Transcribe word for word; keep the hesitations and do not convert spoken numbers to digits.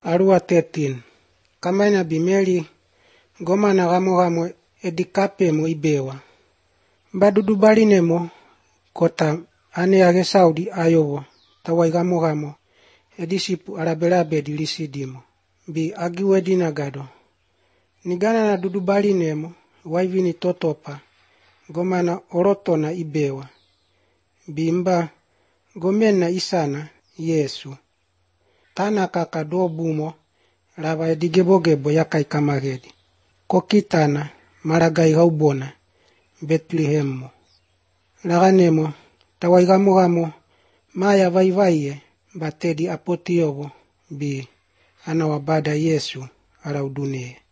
Arua thelathini. Kamana bimeli goma na gamo gamo edikape mo ibewa. Badudu balinemo kota ane age Saudi ayowo tawai gamo gamo edisipu arabelabe dilisidimo bi agiwe dinagado. Nigana na dudu balinemo waivini totopa goma na orotona ibewa. Bimba gomena isana Yesu. Tana kaka dobumo lava edigebo-gebo yakai kamagedi. Kokitana maragai gaubona Bethlehemo. Laganemo tawai gamo gamo maya vaivaiye batedi apotiobo bi anawabada Yesu araudunie.